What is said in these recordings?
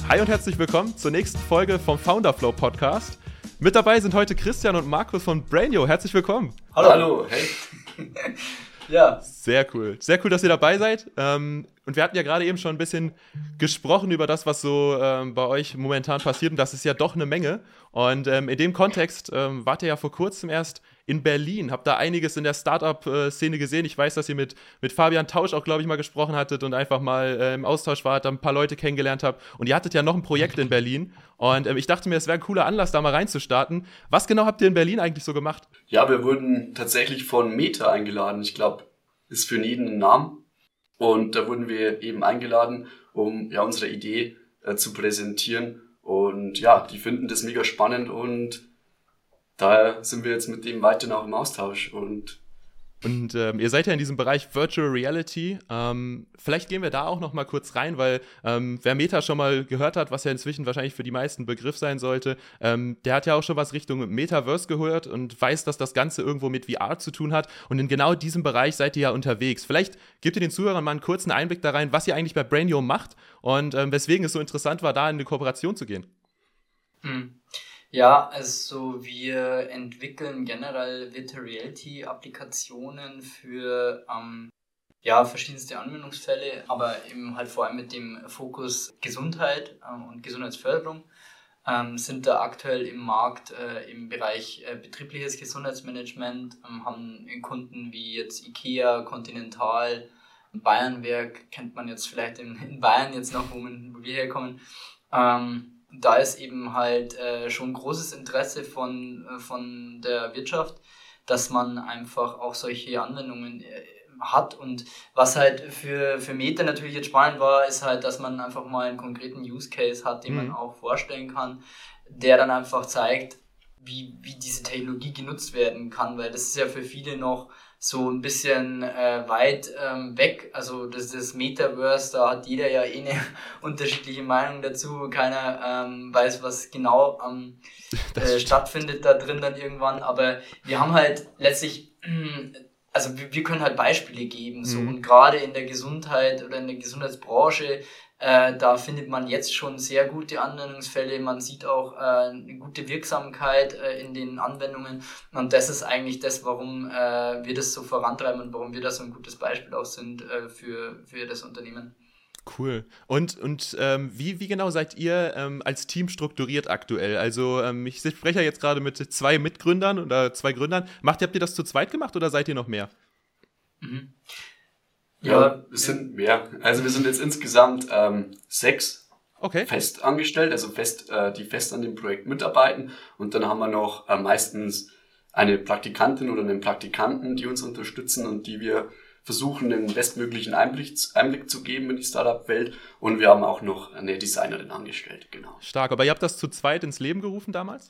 Hi und herzlich willkommen zur nächsten Folge vom Founderflow Podcast. Mit dabei sind heute Christian und Markus von Brainio. Herzlich willkommen. Hallo, hey. Ja. Sehr cool, dass ihr dabei seid. Und wir hatten ja gerade eben schon ein bisschen gesprochen über das, was so bei euch momentan passiert. Und das ist ja doch eine Menge. Und in dem Kontext wart ihr ja vor kurzem erst in Berlin. Habt da einiges in der Startup-Szene gesehen. Ich weiß, dass ihr mit Fabian Tausch auch, glaube ich, mal gesprochen hattet und einfach mal im Austausch wart, da ein paar Leute kennengelernt habt. Und ihr hattet ja noch ein Projekt in Berlin. Und ich dachte mir, es wäre ein cooler Anlass, da mal reinzustarten. Was genau habt ihr in Berlin eigentlich so gemacht? Ja, wir wurden tatsächlich von Meta eingeladen. Ich glaube, ist für jeden ein Name. Und da wurden wir eben eingeladen, um ja unsere Idee zu präsentieren. Und ja, die finden das mega spannend und daher sind wir jetzt mit dem weiterhin auch im Austausch. Und ihr seid ja in diesem Bereich Virtual Reality. Vielleicht gehen wir da auch noch mal kurz rein, weil wer Meta schon mal gehört hat, was ja inzwischen wahrscheinlich für die meisten Begriff sein sollte, der hat ja auch schon was Richtung Metaverse gehört und weiß, dass das Ganze irgendwo mit VR zu tun hat. Und in genau diesem Bereich seid ihr ja unterwegs. Vielleicht gebt ihr den Zuhörern mal einen kurzen Einblick da rein, was ihr eigentlich bei Brainio macht und weswegen es so interessant war, da in eine Kooperation zu gehen. Ja, also wir entwickeln generell Virtual Reality Applikationen für verschiedenste Anwendungsfälle, aber eben halt vor allem mit dem Fokus Gesundheit und Gesundheitsförderung. Sind da aktuell im Markt im Bereich betriebliches Gesundheitsmanagement, haben Kunden wie jetzt IKEA, Continental, Bayernwerk, kennt man jetzt vielleicht in Bayern jetzt noch, wo wir herkommen. Da ist eben halt schon großes Interesse von der Wirtschaft, dass man einfach auch solche Anwendungen hat. Und was halt für Meta natürlich jetzt spannend war, ist halt, dass man einfach mal einen konkreten Use Case hat, den man auch vorstellen kann, der dann einfach zeigt, wie diese Technologie genutzt werden kann, weil das ist ja für viele noch so ein bisschen weit weg, also das Metaverse, da hat jeder ja eine unterschiedliche Meinung dazu, keiner weiß, was genau stattfindet da drin dann irgendwann, aber wir haben halt letztlich, also wir können halt Beispiele geben, so, und gerade in der Gesundheit oder in der Gesundheitsbranche, da findet man jetzt schon sehr gute Anwendungsfälle, man sieht auch eine gute Wirksamkeit in den Anwendungen, und das ist eigentlich das, warum wir das so vorantreiben und warum wir da so ein gutes Beispiel auch sind für das Unternehmen. Cool. Und wie genau seid ihr als Team strukturiert aktuell? Also ich spreche ja jetzt gerade mit 2 Mitgründern oder 2 Gründern. Habt ihr das zu zweit gemacht oder seid ihr noch mehr? Ja, es sind mehr. Also wir sind jetzt insgesamt 6 fest angestellt, also die fest an dem Projekt mitarbeiten. Und dann haben wir noch meistens eine Praktikantin oder einen Praktikanten, die uns unterstützen und die wir versuchen, den bestmöglichen Einblick zu geben in die Startup-Welt. Und wir haben auch noch eine Designerin angestellt, genau. Stark, aber ihr habt das zu zweit ins Leben gerufen damals?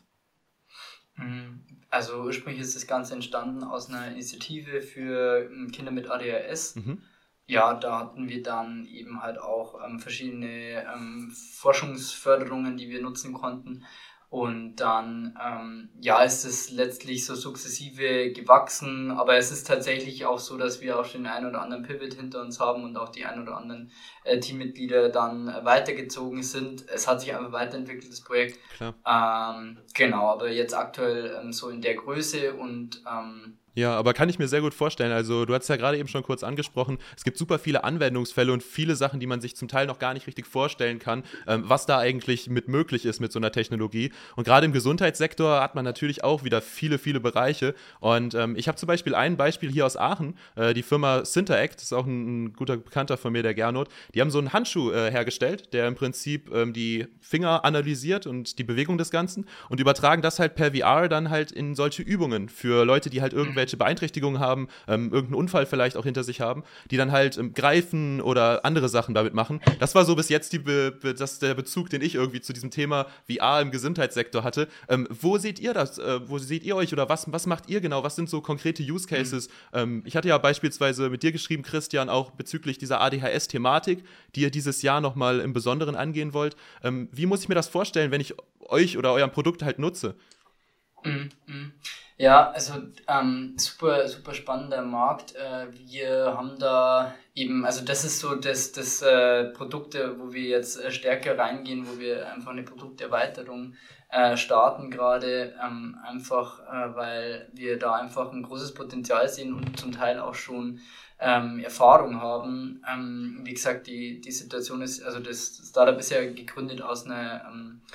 Also ursprünglich ist das Ganze entstanden aus einer Initiative für Kinder mit ADHS. Ja, da hatten wir dann eben halt auch verschiedene Forschungsförderungen, die wir nutzen konnten. Und dann ist es letztlich so sukzessive gewachsen, aber es ist tatsächlich auch so, dass wir auch den einen oder anderen Pivot hinter uns haben und auch die ein oder anderen Teammitglieder dann weitergezogen sind. Es hat sich einfach weiterentwickelt, das Projekt. Klar. Genau, aber jetzt aktuell so in der Größe und ja, aber kann ich mir sehr gut vorstellen. Also du hast ja gerade eben schon kurz angesprochen, es gibt super viele Anwendungsfälle und viele Sachen, die man sich zum Teil noch gar nicht richtig vorstellen kann, was da eigentlich mit möglich ist mit so einer Technologie. Und gerade im Gesundheitssektor hat man natürlich auch wieder viele, viele Bereiche. Und ich habe zum Beispiel ein Beispiel hier aus Aachen, die Firma Synteract, das ist auch ein guter Bekannter von mir, der Gernot. Die haben so einen Handschuh hergestellt, der im Prinzip die Finger analysiert und die Bewegung des Ganzen und übertragen das halt per VR dann halt in solche Übungen für Leute, die halt irgendwelche Beeinträchtigungen haben, irgendeinen Unfall vielleicht auch hinter sich haben, die dann halt greifen oder andere Sachen damit machen. Das war so bis jetzt der Bezug, den ich irgendwie zu diesem Thema VR im Gesundheitssektor hatte. Wo seht ihr das? Wo seht ihr euch oder was macht ihr genau? Was sind so konkrete Use Cases? Ich hatte ja beispielsweise mit dir geschrieben, Christian, auch bezüglich dieser ADHS-Thematik, die ihr dieses Jahr nochmal im Besonderen angehen wollt. Wie muss ich mir das vorstellen, wenn ich euch oder euer Produkt halt nutze? Ja, also super, super spannender Markt. Wir haben da eben, also das ist so das Produkte, wo wir jetzt stärker reingehen, wo wir einfach eine Produkterweiterung starten gerade, einfach weil wir da einfach ein großes Potenzial sehen und zum Teil auch schon Erfahrung haben. Wie gesagt, die Situation ist, also das Startup ist ja gegründet aus einer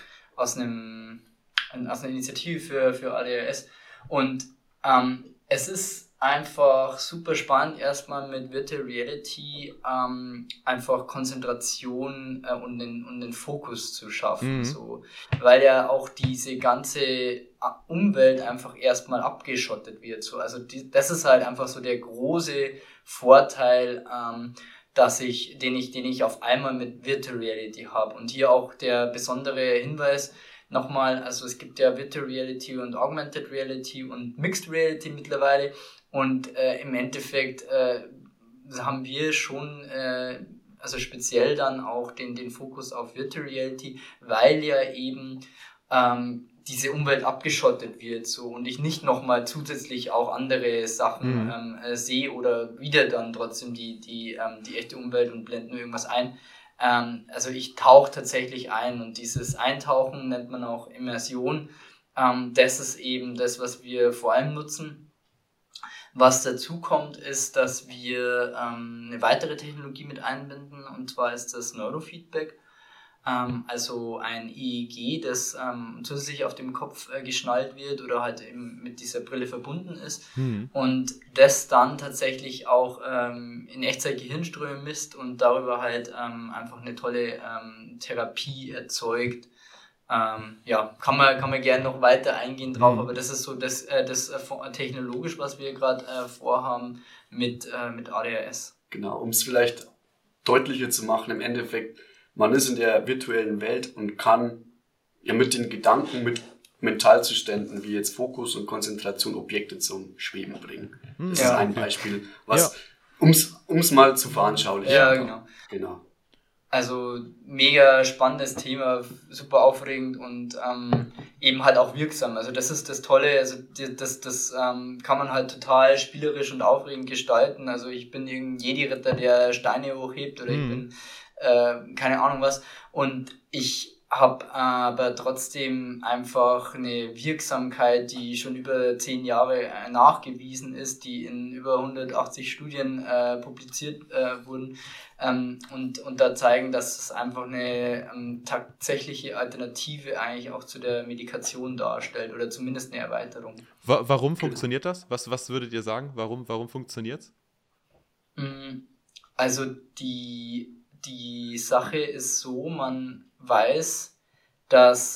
Initiative für ADHS. Und es ist einfach super spannend, erstmal mit Virtual Reality einfach Konzentration und den Fokus zu schaffen. So, weil ja auch diese ganze Umwelt einfach erstmal abgeschottet wird. So. Also das ist halt einfach so der große Vorteil, den ich auf einmal mit Virtual Reality habe. Und hier auch der besondere Hinweis, nochmal, also es gibt ja Virtual Reality und Augmented Reality und Mixed Reality mittlerweile und im Endeffekt haben wir schon also speziell dann auch den Fokus auf Virtual Reality, weil ja eben diese Umwelt abgeschottet wird so und ich nicht nochmal zusätzlich auch andere Sachen sehe oder wieder dann trotzdem die echte Umwelt und blende nur irgendwas ein. Also ich tauche tatsächlich ein und dieses Eintauchen nennt man auch Immersion. Das ist eben das, was wir vor allem nutzen. Was dazu kommt, ist, dass wir eine weitere Technologie mit einbinden und zwar ist das Neurofeedback. Also ein EEG, das zusätzlich auf dem Kopf geschnallt wird oder halt eben mit dieser Brille verbunden ist und das dann tatsächlich auch in Echtzeit Gehirnströme misst und darüber halt einfach eine tolle Therapie erzeugt. Ja, kann man gerne noch weiter eingehen drauf, aber das ist so das technologisch, was wir gerade vorhaben mit ADHS. Genau, um es vielleicht deutlicher zu machen, im Endeffekt, man ist in der virtuellen Welt und kann ja mit den Gedanken, mit Mentalzuständen wie jetzt Fokus und Konzentration Objekte zum Schweben bringen. Das ist ein Beispiel, was um's mal zu veranschaulichen. Ja, genau. Also mega spannendes Thema, super aufregend und eben halt auch wirksam. Also das ist das Tolle, also das kann man halt total spielerisch und aufregend gestalten. Also ich bin irgendein Jedi-Ritter, der Steine hochhebt oder ich bin keine Ahnung was. Und ich habe aber trotzdem einfach eine Wirksamkeit, die schon über 10 Jahre nachgewiesen ist, die in über 180 Studien publiziert wurden und da zeigen, dass es einfach eine tatsächliche Alternative eigentlich auch zu der Medikation darstellt oder zumindest eine Erweiterung. Warum funktioniert das? Was würdet ihr sagen? Warum funktioniert es? Also die Sache ist so, man weiß, dass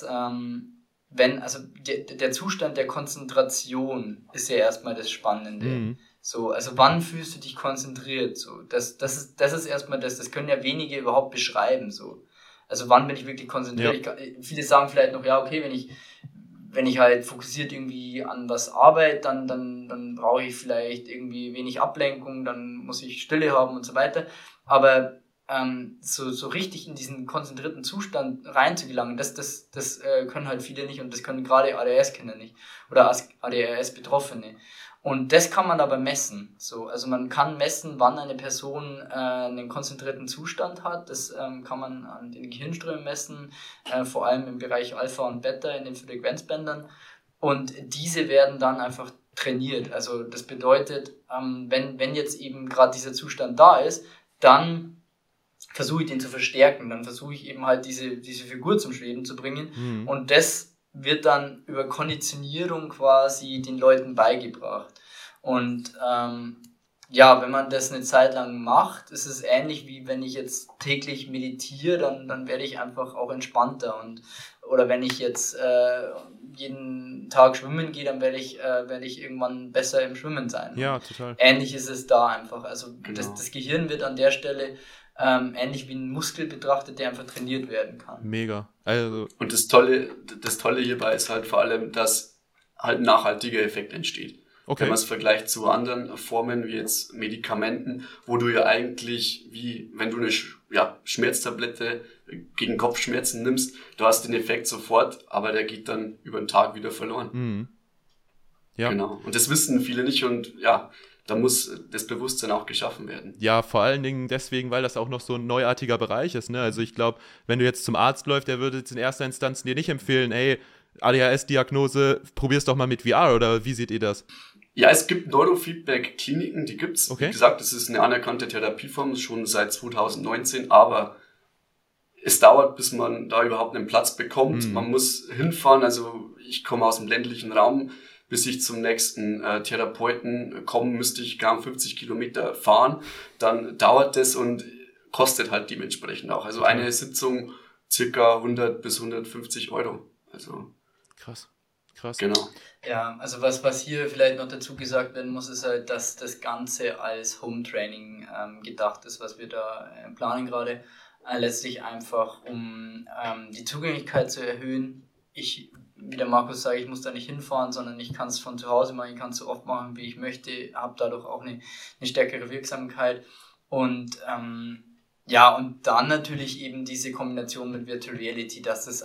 der Zustand der Konzentration ist ja erstmal das Spannende. So, also wann fühlst du dich konzentriert? So, das ist erstmal das können ja wenige überhaupt beschreiben. So. Also wann bin ich wirklich konzentriert? Ja. Viele sagen vielleicht noch, ja, okay, wenn ich halt fokussiert irgendwie an was arbeite, dann brauche ich vielleicht irgendwie wenig Ablenkung, dann muss ich Stille haben und so weiter. Aber so richtig in diesen konzentrierten Zustand reinzugelangen, das können halt viele nicht und das können gerade ADHS-Kinder nicht oder ADHS-Betroffene. Und das kann man aber messen. So, also man kann messen, wann eine Person einen konzentrierten Zustand hat. Das kann man an den Gehirnströmen messen, vor allem im Bereich Alpha und Beta in den Frequenzbändern. Und diese werden dann einfach trainiert. Also das bedeutet, wenn jetzt eben gerade dieser Zustand da ist, dann versuche ich den zu verstärken. Dann versuche ich eben halt diese Figur zum Schweben zu bringen. Und das wird dann über Konditionierung quasi den Leuten beigebracht. Und wenn man das eine Zeit lang macht, ist es ähnlich wie wenn ich jetzt täglich meditiere, dann werde ich einfach auch entspannter. Oder wenn ich jetzt jeden Tag schwimmen gehe, dann werde ich irgendwann besser im Schwimmen sein. Ja, total. Ähnlich ist es da einfach. Also genau. Das Gehirn wird an der Stelle ähnlich wie ein Muskel betrachtet, der einfach trainiert werden kann. Mega. Also und das Tolle hierbei ist halt vor allem, dass halt ein nachhaltiger Effekt entsteht. Okay. Wenn man es vergleicht zu anderen Formen, wie jetzt Medikamenten, wo du ja eigentlich, wie wenn du eine Schmerztablette gegen Kopfschmerzen nimmst, du hast den Effekt sofort, aber der geht dann über den Tag wieder verloren. Ja. Genau. Und das wissen viele nicht und ja, da muss das Bewusstsein auch geschaffen werden. Ja, vor allen Dingen deswegen, weil das auch noch so ein neuartiger Bereich ist. Ne? Also ich glaube, wenn du jetzt zum Arzt läufst, der würde jetzt in erster Instanz dir nicht empfehlen, ey, ADHS-Diagnose, probier's doch mal mit VR, oder wie seht ihr das? Ja, es gibt Neurofeedback-Kliniken, die gibt's. Okay. Wie gesagt, das ist eine anerkannte Therapieform, schon seit 2019, aber es dauert, bis man da überhaupt einen Platz bekommt. Man muss hinfahren, also ich komme aus dem ländlichen Raum, bis ich zum nächsten Therapeuten komme, müsste ich gar 50 Kilometer fahren. Dann dauert das und kostet halt dementsprechend auch. Also eine Sitzung circa 100 bis 150 Euro. Also Krass. Genau. Ja, also was hier vielleicht noch dazu gesagt werden muss, ist halt, dass das Ganze als Home-Training gedacht ist, was wir da planen gerade. Letztlich einfach, um die Zugänglichkeit zu erhöhen. Wie der Markus sagt, ich muss da nicht hinfahren, sondern ich kann es von zu Hause machen, ich kann es so oft machen, wie ich möchte, habe dadurch auch eine stärkere Wirksamkeit. Und und dann natürlich eben diese Kombination mit Virtual Reality,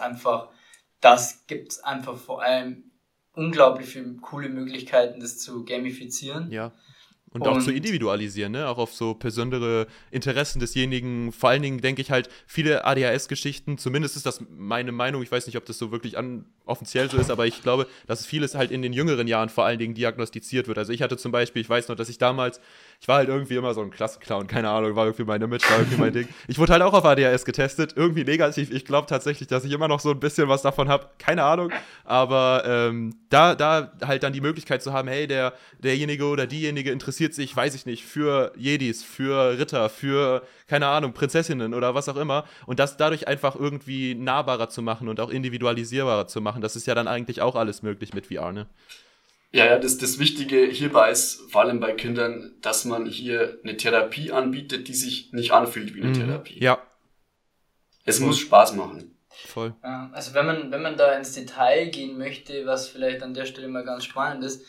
das gibt es einfach vor allem unglaublich viele coole Möglichkeiten, das zu gamifizieren. Ja. Und auch zu individualisieren, ne? Auch auf so besondere Interessen desjenigen. Vor allen Dingen denke ich halt, viele ADHS-Geschichten, zumindest ist das meine Meinung, ich weiß nicht, ob das so wirklich offiziell so ist, aber ich glaube, dass vieles halt in den jüngeren Jahren vor allen Dingen diagnostiziert wird. Also ich hatte zum Beispiel, ich weiß noch, dass ich war halt irgendwie immer so ein Klassenclown, keine Ahnung, war irgendwie mein Image, war irgendwie mein Ding. Ich wurde halt auch auf ADHS getestet, irgendwie negativ. Ich glaube tatsächlich, dass ich immer noch so ein bisschen was davon habe, keine Ahnung. Aber da halt dann die Möglichkeit zu haben, hey, derjenige oder diejenige interessiert sich, weiß ich nicht, für Jedis, für Ritter, für, keine Ahnung, Prinzessinnen oder was auch immer und das dadurch einfach irgendwie nahbarer zu machen und auch individualisierbarer zu machen, das ist ja dann eigentlich auch alles möglich mit VR, ne? Ja, das Wichtige hierbei ist, vor allem bei Kindern, dass man hier eine Therapie anbietet, die sich nicht anfühlt wie eine Therapie. Ja. Es muss Spaß machen. Voll. Also wenn man da ins Detail gehen möchte, was vielleicht an der Stelle mal ganz spannend ist,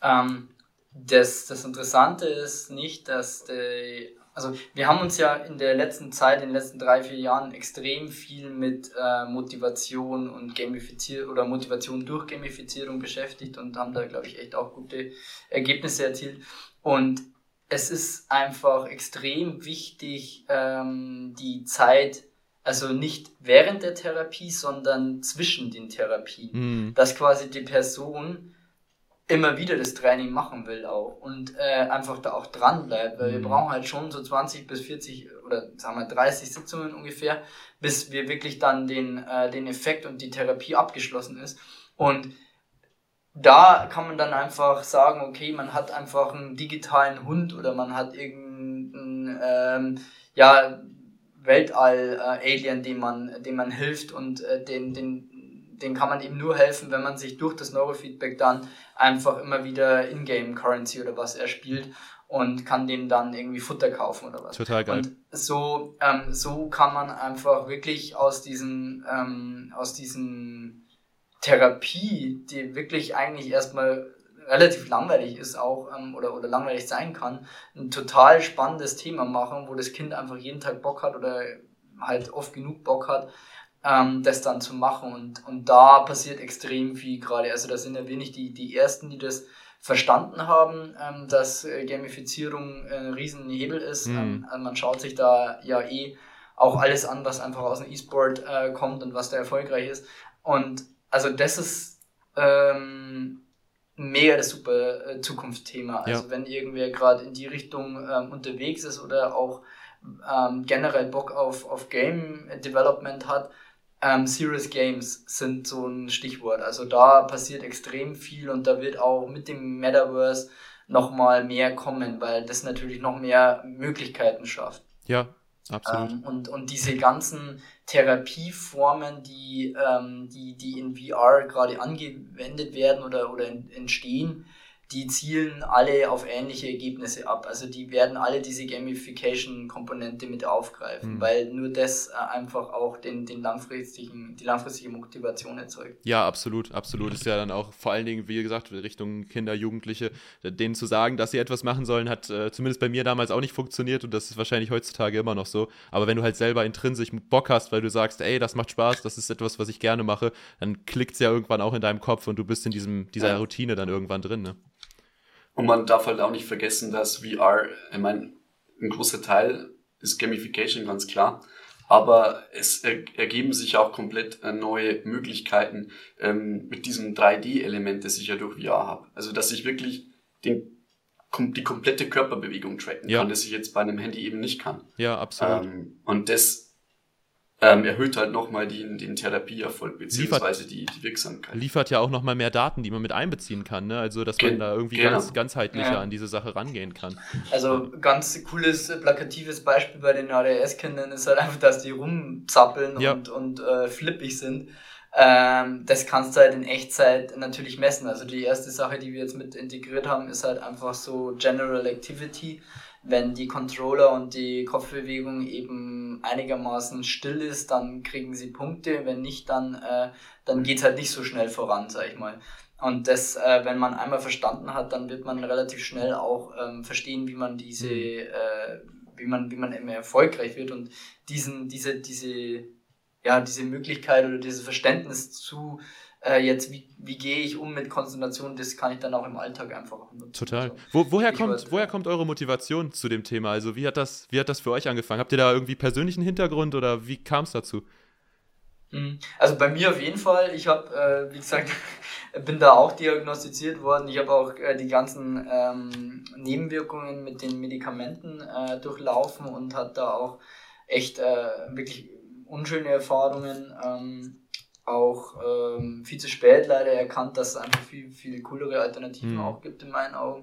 das Interessante ist nicht, also wir haben uns ja in der letzten Zeit, in den letzten 3-4 Jahren extrem viel mit Motivation und Motivation durch Gamifizierung beschäftigt und haben da, glaube ich, echt auch gute Ergebnisse erzielt. Und es ist einfach extrem wichtig, die Zeit, also nicht während der Therapie, sondern zwischen den Therapien, dass quasi die Person immer wieder das Training machen will auch und einfach da auch dran bleibt, weil wir brauchen halt schon so 20 bis 40 oder sagen wir 30 Sitzungen ungefähr, bis wir wirklich dann den Effekt und die Therapie abgeschlossen ist. Und da kann man dann einfach sagen, okay, man hat einfach einen digitalen Hund oder man hat irgendeinen Weltall-Alien, dem man hilft und den kann man eben nur helfen, wenn man sich durch das Neurofeedback dann einfach immer wieder In-Game-Currency oder was erspielt und kann dem dann irgendwie Futter kaufen oder was. Total geil. Und so kann man einfach wirklich aus diesen Therapie, die wirklich eigentlich erstmal relativ langweilig ist auch oder langweilig sein kann, ein total spannendes Thema machen, wo das Kind einfach jeden Tag Bock hat oder halt oft genug Bock hat, das dann zu machen und da passiert extrem viel gerade. Also da sind ja wenig die Ersten, die das verstanden haben, dass Gamifizierung ein riesen Hebel ist. Also man schaut sich da ja auch alles an, was einfach aus dem E-Sport kommt und was da erfolgreich ist. Und also das ist mega das super Zukunftsthema. Also wenn irgendwer gerade in die Richtung unterwegs ist oder auch generell Bock auf Game Development hat, Serious Games sind so ein Stichwort. Also da passiert extrem viel und da wird auch mit dem Metaverse nochmal mehr kommen, weil das natürlich noch mehr Möglichkeiten schafft. Ja, absolut. Und diese ganzen Therapieformen, die in VR gerade angewendet werden oder entstehen, die zielen alle auf ähnliche Ergebnisse ab. Also die werden alle diese Gamification-Komponente mit aufgreifen, weil nur das einfach auch die langfristige Motivation erzeugt. Ja, absolut, absolut. Ist ja dann auch vor allen Dingen, wie gesagt, Richtung Kinder, Jugendliche, denen zu sagen, dass sie etwas machen sollen, hat zumindest bei mir damals auch nicht funktioniert und das ist wahrscheinlich heutzutage immer noch so. Aber wenn du halt selber intrinsisch Bock hast, weil du sagst, ey, das macht Spaß, das ist etwas, was ich gerne mache, dann klickt es ja irgendwann auch in deinem Kopf und du bist in dieser Routine dann irgendwann drin, ne? Und man darf halt auch nicht vergessen, dass VR, ich meine, ein großer Teil ist Gamification, ganz klar, aber es ergeben sich auch komplett neue Möglichkeiten mit diesem 3D-Element, das ich ja durch VR habe. Also, dass ich wirklich die komplette Körperbewegung tracken kann, das ich jetzt bei einem Handy eben nicht kann. Ja, absolut. Und das erhöht halt nochmal den Therapieerfolg beziehungsweise die Wirksamkeit. Liefert ja auch nochmal mehr Daten, die man mit einbeziehen kann, ne? Also, dass man da irgendwie ganzheitlicher an diese Sache rangehen kann. Also, ganz cooles, plakatives Beispiel bei den ADHS-Kindern ist halt einfach, dass die rumzappeln und flippig sind. Das kannst du halt in Echtzeit natürlich messen. Also, die erste Sache, die wir jetzt mit integriert haben, ist halt einfach so General Activity. Wenn die Controller und die Kopfbewegung eben einigermaßen still ist, dann kriegen sie Punkte. Wenn nicht, dann geht's halt nicht so schnell voran, sag ich mal. Und das, wenn man einmal verstanden hat, dann wird man relativ schnell auch verstehen, wie man wie man immer erfolgreich wird und diese Möglichkeit oder dieses Verständnis zu jetzt, wie gehe ich um mit Konzentration, das kann ich dann auch im Alltag einfach nutzen. Total. Woher kommt eure Motivation zu dem Thema? Also wie hat das für euch angefangen? Habt ihr da irgendwie persönlichen Hintergrund oder wie kam es dazu? Also bei mir auf jeden Fall. Ich habe, wie gesagt, bin da auch diagnostiziert worden. Ich habe auch die ganzen Nebenwirkungen mit den Medikamenten durchlaufen und hatte da auch echt wirklich unschöne Erfahrungen. Auch viel zu spät leider erkannt, dass es einfach viel, viel coolere Alternativen auch gibt in meinen Augen.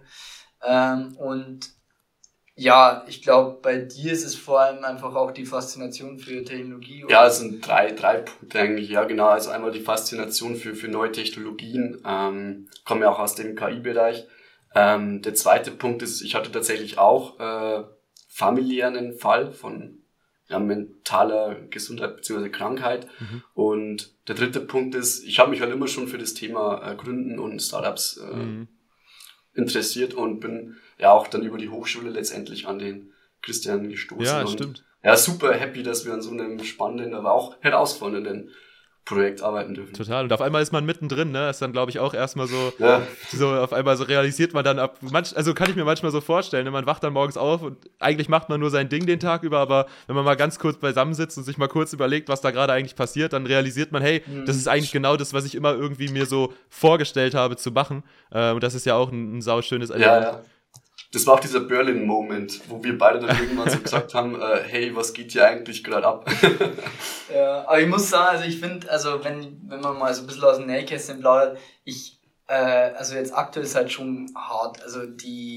Und ja, ich glaube, bei dir ist es vor allem einfach auch die Faszination für Technologie. Ja, es sind drei Punkte eigentlich, ja genau. Also einmal die Faszination für neue Technologien, komme ja auch aus dem KI-Bereich. Der zweite Punkt ist, ich hatte tatsächlich auch familiären Fall von mentaler Gesundheit bzw. Krankheit. Und der dritte Punkt ist, ich habe mich halt immer schon für das Thema Gründen und Startups interessiert und bin ja auch dann über die Hochschule letztendlich an den Christian gestoßen. Ja, und stimmt. Ja, super happy, dass wir an so einem spannenden, aber auch herausfordernden Projekt arbeiten dürfen. Total. Und auf einmal ist man mittendrin, ne? Ist dann, glaube ich, auch erstmal so auf einmal so realisiert man dann also kann ich mir manchmal so vorstellen, ne? Man wacht dann morgens auf und eigentlich macht man nur sein Ding den Tag über, aber wenn man mal ganz kurz beisammensitzt und sich mal kurz überlegt, was da gerade eigentlich passiert, dann realisiert man, hey, das ist eigentlich genau das, was ich immer irgendwie mir so vorgestellt habe zu machen. Und das ist ja auch ein sauschönes Element. Ja. Das war auch dieser Berlin-Moment, wo wir beide dann irgendwann so gesagt haben, hey, was geht hier eigentlich gerade ab? Ja, aber ich muss sagen, also ich finde, also wenn man mal so ein bisschen aus dem Nähkästchen plaudert, also jetzt aktuell ist halt schon hart, also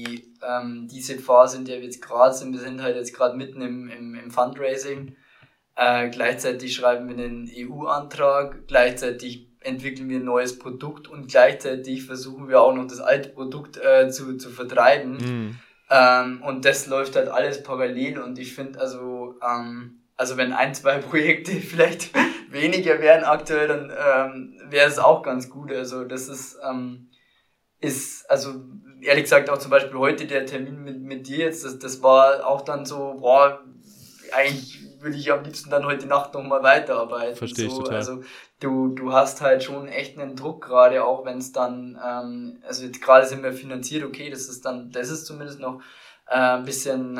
diese Phase, in der wir jetzt gerade sind, wir sind halt jetzt gerade mitten im Fundraising, gleichzeitig schreiben wir einen EU-Antrag, gleichzeitig entwickeln wir ein neues Produkt und gleichzeitig versuchen wir auch noch das alte Produkt zu vertreiben. Und das läuft halt alles parallel und ich finde also wenn 1-2 Projekte vielleicht weniger wären aktuell, dann wäre es auch ganz gut. Also das ist also ehrlich gesagt auch zum Beispiel heute der Termin mit dir jetzt, das war auch dann so, eigentlich würde ich am liebsten dann heute Nacht nochmal weiterarbeiten. Verstehe ich total. Also du hast halt schon echt einen Druck gerade, auch wenn es dann, also jetzt gerade sind wir finanziert, okay, das ist zumindest noch ein bisschen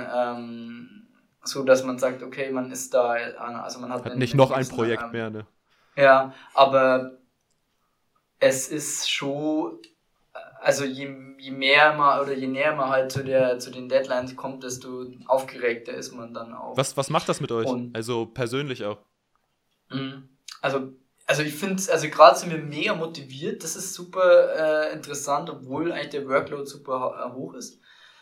so, dass man sagt, okay, man ist da, also man hat nicht noch ein Projekt mehr, ne? Ja, aber es ist schon, also je näher man halt zu den Deadlines kommt, desto aufgeregter ist man dann auch. Was macht das mit euch? Also persönlich auch? Also ich finde, also gerade sind wir mega motiviert, das ist super interessant, obwohl eigentlich der Workload super hoch ist.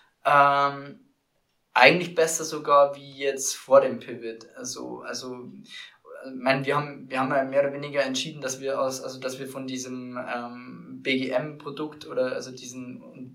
Eigentlich besser sogar wie jetzt vor dem Pivot. Also ich meine, wir haben ja mehr oder weniger entschieden, dass wir von diesem BGM-Produkt oder also diesen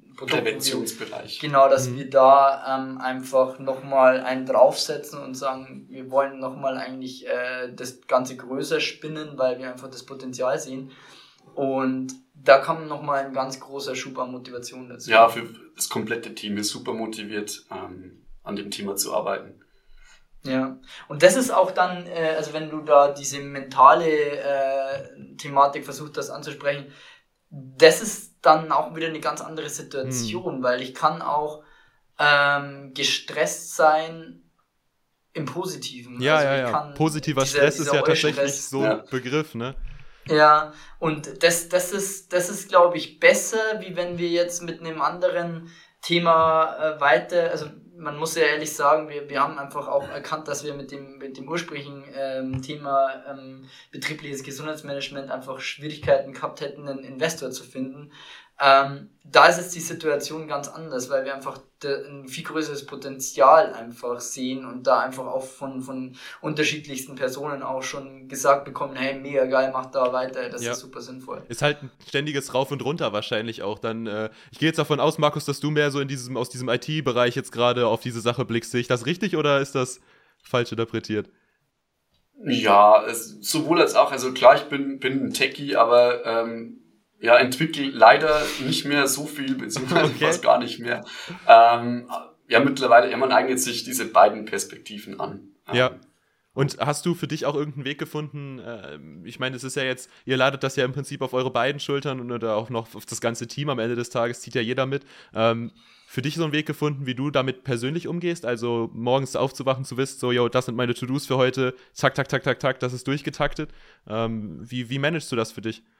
Präventionsbereich. Genau, dass wir da einfach nochmal einen draufsetzen und sagen, wir wollen nochmal eigentlich das Ganze größer spinnen, weil wir einfach das Potenzial sehen. Und da kam nochmal ein ganz großer Schub an Motivation dazu. Ja, für das komplette Team ist super motiviert, an dem Thema zu arbeiten. Ja, und das ist auch dann, also wenn du da diese mentale Thematik versucht hast anzusprechen, das ist dann auch wieder eine ganz andere Situation, weil ich kann auch gestresst sein im Positiven. Ja, also ja. Positiver Stress ist ja tatsächlich so ein Begriff, ne? Ja, und das ist, glaube ich, besser, wie wenn wir jetzt mit einem anderen Thema weiter, also man muss ja ehrlich sagen, wir haben einfach auch erkannt, dass wir mit dem ursprünglichen Thema betriebliches Gesundheitsmanagement einfach Schwierigkeiten gehabt hätten, einen Investor zu finden. Da ist jetzt die Situation ganz anders, weil wir einfach ein viel größeres Potenzial einfach sehen und da einfach auch von unterschiedlichsten Personen auch schon gesagt bekommen, hey, mega geil, mach da weiter, das ist super sinnvoll. Ist halt ein ständiges Rauf und Runter wahrscheinlich auch dann. Ich gehe jetzt davon aus, Markus, dass du mehr so aus diesem IT-Bereich jetzt gerade auf diese Sache blickst. Sehe ich das richtig oder ist das falsch interpretiert? Ja, sowohl als auch. Also klar, ich bin ein Techie, aber entwickle leider nicht mehr so viel, beziehungsweise fast gar nicht mehr. Mittlerweile, man eignet sich diese beiden Perspektiven an. Ja. Und hast du für dich auch irgendeinen Weg gefunden, ich meine, es ist ja jetzt, ihr ladet das ja im Prinzip auf eure beiden Schultern oder auch noch auf das ganze Team am Ende des Tages, zieht ja jeder mit. Für dich so einen Weg gefunden, wie du damit persönlich umgehst? Also morgens aufzuwachen, zu wissen, so, das sind meine To-Dos für heute, zack, zack, zack, zack, zack, das ist durchgetaktet. Wie managst du das für dich?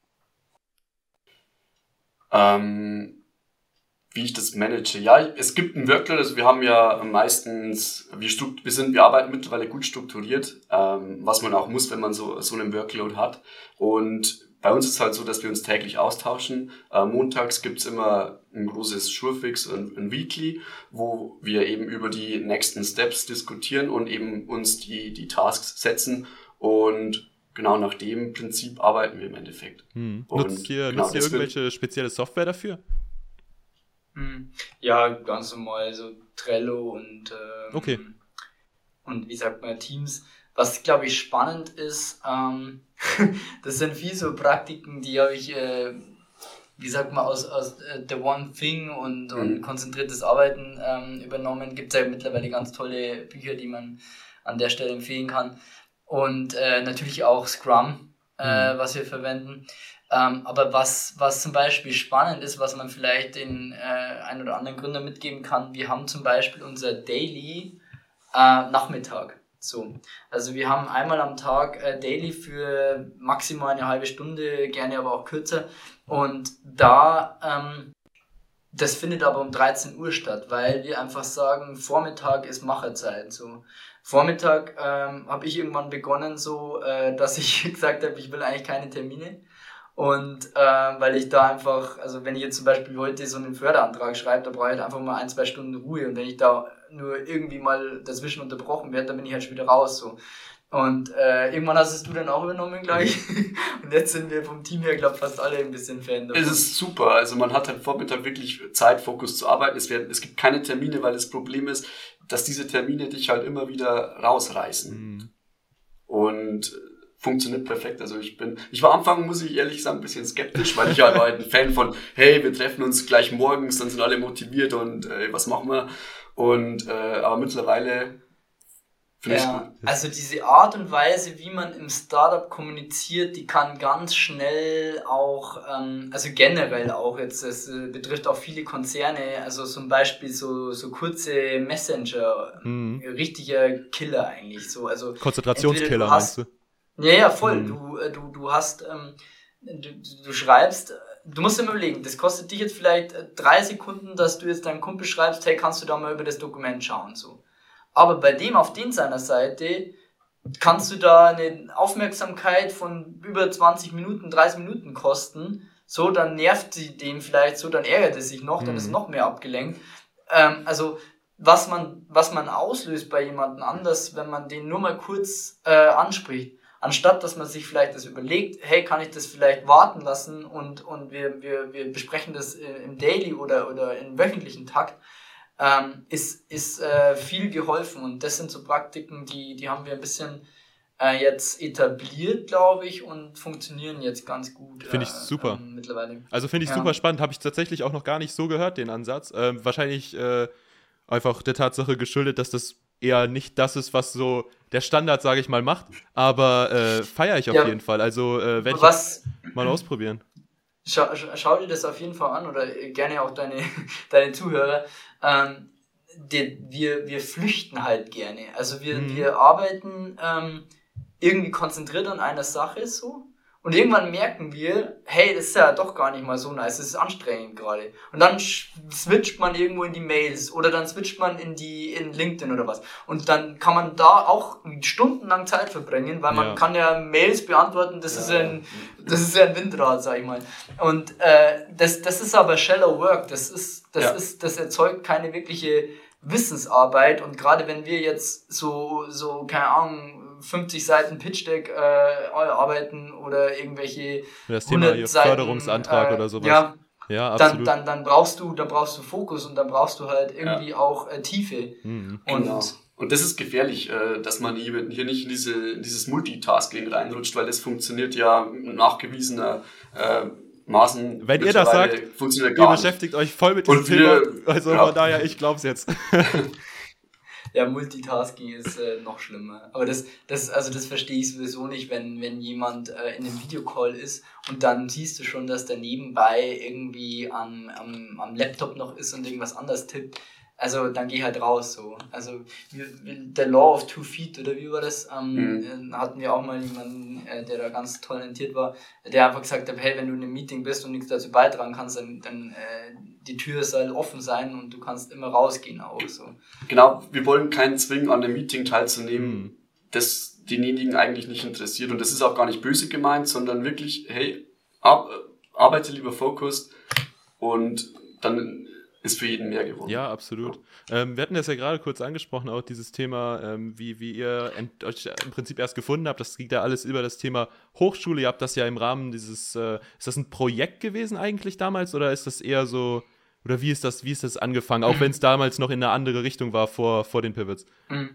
Wie ich das manage? Ja, es gibt einen Workload, also wir haben ja meistens, wir arbeiten mittlerweile gut strukturiert, was man auch muss, wenn man so einen Workload hat. Und bei uns ist es halt so, dass wir uns täglich austauschen. Montags gibt's immer ein großes Surefix und ein Weekly, wo wir eben über die nächsten Steps diskutieren und eben uns die Tasks setzen und genau nach dem Prinzip arbeiten wir im Endeffekt. Nutzt ihr irgendwelche spezielle Software dafür? Ja, ganz normal, so Trello und okay. Und wie sagt man, Teams. Was, glaube ich, spannend ist, das sind viel so Praktiken, die habe ich, wie sagt man, aus The One Thing und konzentriertes Arbeiten übernommen. Gibt es ja mittlerweile ganz tolle Bücher, die man an der Stelle empfehlen kann. Und natürlich auch Scrum, was wir verwenden. Aber was zum Beispiel spannend ist, was man vielleicht den ein oder anderen Gründer mitgeben kann, wir haben zum Beispiel unser Daily Nachmittag. So. Also wir haben einmal am Tag Daily für maximal eine halbe Stunde, gerne aber auch kürzer. Und da das findet aber um 13 Uhr statt, weil wir einfach sagen, Vormittag ist Macherzeit. So. Vormittag habe ich irgendwann begonnen, dass ich gesagt habe, ich will eigentlich keine Termine. Und weil ich da einfach, also wenn ich jetzt zum Beispiel heute so einen Förderantrag schreibe, da brauche ich halt einfach mal 1-2 Stunden Ruhe. Und wenn ich da nur irgendwie mal dazwischen unterbrochen werde, dann bin ich halt schon wieder raus. So. Und irgendwann hast es du dann auch übernommen gleich. Und jetzt sind wir vom Team her, glaube ich, fast alle ein bisschen Fan davon. Es ist super. Also man hat halt Vormittag wirklich Zeit, Fokus zu arbeiten. Es gibt keine Termine, weil das Problem ist, dass diese Termine dich halt immer wieder rausreißen. Und funktioniert perfekt. Also ich war am Anfang, muss ich ehrlich sagen, ein bisschen skeptisch, weil ich halt war ein Fan von, hey, wir treffen uns gleich morgens, dann sind alle motiviert und was machen wir? Und aber mittlerweile finde ich gut. Also diese Art und Weise, wie man im Startup kommuniziert, die kann ganz schnell auch, also generell auch jetzt, es betrifft auch viele Konzerne, also zum Beispiel so kurze Messenger, richtiger Killer eigentlich so. Also Konzentrationskiller meinst du? Ja, voll. Du hast, du schreibst, du musst dir mal überlegen, das kostet dich jetzt vielleicht 3 Sekunden, dass du jetzt deinem Kumpel schreibst, hey, kannst du da mal über das Dokument schauen, so. Aber bei dem auf seiner Seite kannst du da eine Aufmerksamkeit von über 20 Minuten, 30 Minuten kosten, so, dann nervt sie den vielleicht so, dann ärgert es sich noch, dann ist noch mehr abgelenkt. Also, was man auslöst bei jemandem anders, wenn man den nur mal kurz anspricht. anstatt dass man sich vielleicht das überlegt, hey, kann ich das vielleicht warten lassen und wir besprechen das im Daily oder im wöchentlichen Takt, ist viel geholfen. Und das sind so Praktiken, die haben wir ein bisschen jetzt etabliert, glaube ich, und funktionieren jetzt ganz gut. Finde ich super. Mittlerweile. Also finde ich super spannend. Habe ich tatsächlich auch noch gar nicht so gehört, den Ansatz. Wahrscheinlich einfach der Tatsache geschuldet, dass das eher nicht das ist, was so der Standard, sage ich mal, macht. Aber feiere ich auf jeden Fall. Also werde ich mal ausprobieren. Schau dir das auf jeden Fall an oder gerne auch deine Zuhörer. Wir flüchten halt gerne. Also wir arbeiten irgendwie konzentriert an einer Sache so und irgendwann merken wir, hey, das ist ja doch gar nicht mal so nice, das ist anstrengend gerade. Und dann switcht man irgendwo in die Mails oder dann switcht man in LinkedIn oder was. Und dann kann man da auch stundenlang Zeit verbringen, weil man kann ja Mails beantworten, das ist ja ein Windrad, sag ich mal. Und das ist aber shallow work, das erzeugt keine wirkliche Wissensarbeit und gerade wenn wir jetzt so keine Ahnung 50 Seiten Pitch Deck arbeiten oder irgendwelche das Thema hier Seiten, Förderungsantrag oder sowas. Ja, absolut. Dann brauchst du Fokus und dann brauchst du halt irgendwie auch Tiefe. Genau. Und das ist gefährlich, dass man hier nicht in dieses Multitasking reinrutscht, weil das funktioniert ja nachgewiesener Maßen. Wenn ihr das sagt, ihr beschäftigt euch voll mit diesem Thema. Also von daher, ich glaub's jetzt. Ja, Multitasking ist noch schlimmer. Aber das verstehe ich sowieso nicht, wenn jemand in einem Videocall ist und dann siehst du schon, dass der nebenbei irgendwie am Laptop noch ist und irgendwas anderes tippt. Also dann geh halt raus so. Also der Law of 2 Feet oder wie war das? Hatten wir auch mal jemanden, der da ganz talentiert war, der einfach gesagt hat, hey, wenn du in einem Meeting bist und nichts dazu beitragen kannst, dann die Tür soll offen sein und du kannst immer rausgehen auch so. Genau, wir wollen keinen zwingen, an einem Meeting teilzunehmen, das denjenigen eigentlich nicht interessiert. Und das ist auch gar nicht böse gemeint, sondern wirklich, hey, arbeite lieber focused und dann ist für jeden mehr gewonnen. Ja, absolut. Wir hatten das ja gerade kurz angesprochen, auch dieses Thema, wie ihr euch im Prinzip erst gefunden habt. Das geht ja alles über das Thema Hochschule. Ihr habt das ja im Rahmen dieses, ist das ein Projekt gewesen eigentlich damals oder ist das eher so, oder wie ist das angefangen, auch wenn es damals noch in eine andere Richtung war vor den Pivots?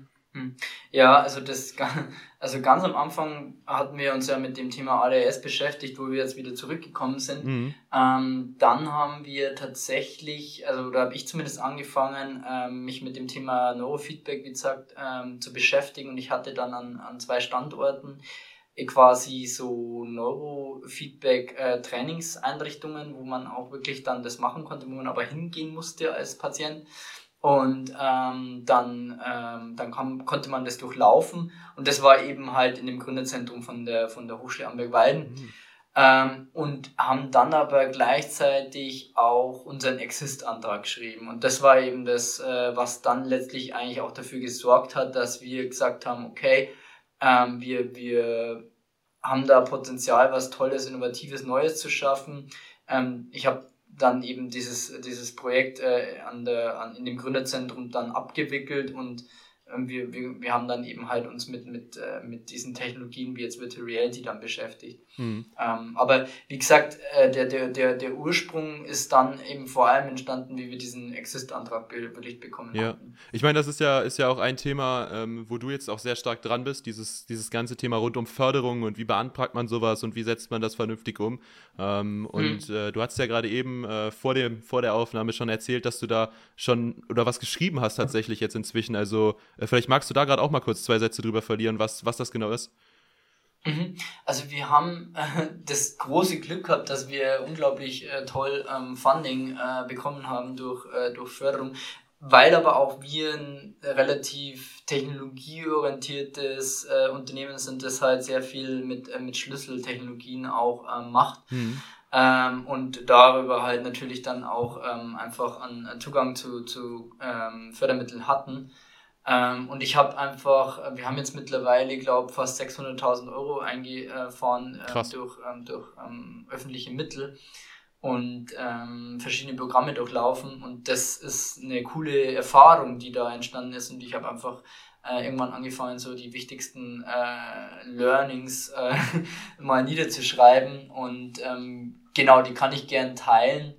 Ja, also ganz am Anfang hatten wir uns ja mit dem Thema ADHS beschäftigt, wo wir jetzt wieder zurückgekommen sind. Dann haben wir tatsächlich, also da habe ich zumindest angefangen, mich mit dem Thema Neurofeedback, wie gesagt, zu beschäftigen und ich hatte dann an 2 Standorten quasi so Neurofeedback-Trainingseinrichtungen, wo man auch wirklich dann das machen konnte, wo man aber hingehen musste als Patient. Und dann konnte man das durchlaufen und das war eben halt in dem Gründerzentrum von der Hochschule Amberg-Weiden und haben dann aber gleichzeitig auch unseren Exist-Antrag geschrieben und das war eben das, was dann letztlich eigentlich auch dafür gesorgt hat, dass wir gesagt haben, okay, wir haben da Potenzial, was Tolles, Innovatives, Neues zu schaffen. Ich habe dann eben dieses Projekt in dem Gründerzentrum dann abgewickelt und wir haben dann eben halt uns mit diesen Technologien wie jetzt Virtual Reality dann beschäftigt. Aber wie gesagt, der Ursprung ist dann eben vor allem entstanden, wie wir diesen Exist-Antrag bewilligt bekommen hatten. Ich meine, das ist ja auch ein Thema, wo du jetzt auch sehr stark dran bist, dieses ganze Thema rund um Förderung und wie beantragt man sowas und wie setzt man das vernünftig um. Du hast ja gerade eben vor der Aufnahme schon erzählt, dass du da schon oder was geschrieben hast tatsächlich jetzt inzwischen. Also vielleicht magst du da gerade auch mal kurz 2 Sätze drüber verlieren, was das genau ist. Also wir haben das große Glück gehabt, dass wir unglaublich toll Funding bekommen haben durch Förderung, weil aber auch wir ein relativ technologieorientiertes Unternehmen sind, das halt sehr viel mit Schlüsseltechnologien auch macht. Und darüber halt natürlich dann auch einfach an Zugang zu Fördermitteln hatten. Und ich habe einfach, wir haben jetzt mittlerweile, glaube ich, fast 600.000 Euro eingefahren durch öffentliche Mittel. und verschiedene Programme durchlaufen, und das ist eine coole Erfahrung, die da entstanden ist, und ich habe einfach irgendwann angefangen, so die wichtigsten Learnings mal niederzuschreiben, und genau, die kann ich gern teilen.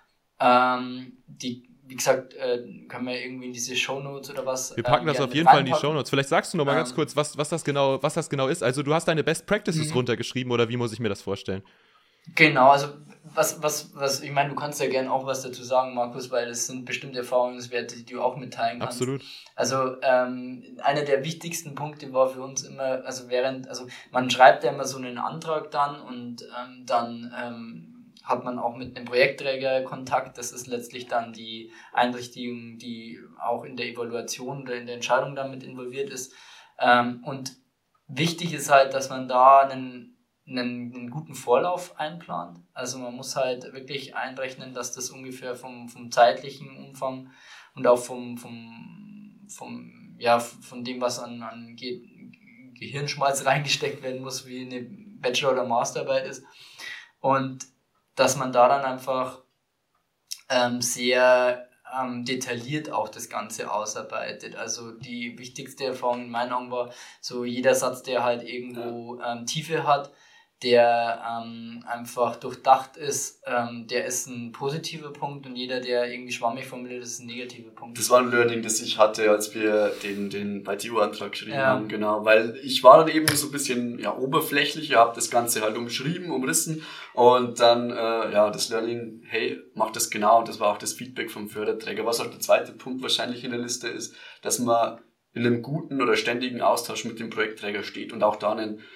Wie gesagt, können wir irgendwie in diese Shownotes oder was? Wir packen das auf jeden Fall in die Shownotes. Vielleicht sagst du noch mal ganz kurz, was das genau ist. Also du hast deine Best Practices runtergeschrieben, oder wie muss ich mir das vorstellen? Genau, also was ich meine, du kannst ja gerne auch was dazu sagen, Markus, weil das sind bestimmte Erfahrungswerte, die du auch mitteilen kannst. Absolut. Also einer der wichtigsten Punkte war für uns immer, also man schreibt ja immer so einen Antrag dann, und dann hat man auch mit einem Projektträger Kontakt. Das ist letztlich dann die Einrichtung, die auch in der Evaluation oder in der Entscheidung damit involviert ist. Und wichtig ist halt, dass man da einen guten Vorlauf einplant. Also man muss halt wirklich einrechnen, dass das ungefähr vom zeitlichen Umfang und auch von dem, was an Gehirnschmalz reingesteckt werden muss, wie eine Bachelor- oder Masterarbeit ist. Und dass man da dann einfach sehr detailliert auch das Ganze ausarbeitet. Also die wichtigste Erfahrung in meinen Augen war, so jeder Satz, der halt irgendwo Tiefe hat, der einfach durchdacht ist, der ist ein positiver Punkt, und jeder, der irgendwie schwammig formuliert, ist ein negativer Punkt. Das war ein Learning, das ich hatte, als wir den BITEO-Antrag geschrieben haben, genau, weil ich war dann eben so ein bisschen oberflächlich, habe das Ganze halt umschrieben, umrissen, und dann das Learning, hey, mach das genau, und das war auch das Feedback vom Förderträger. Was auch der zweite Punkt wahrscheinlich in der Liste ist, dass man in einem guten oder ständigen Austausch mit dem Projektträger steht und auch da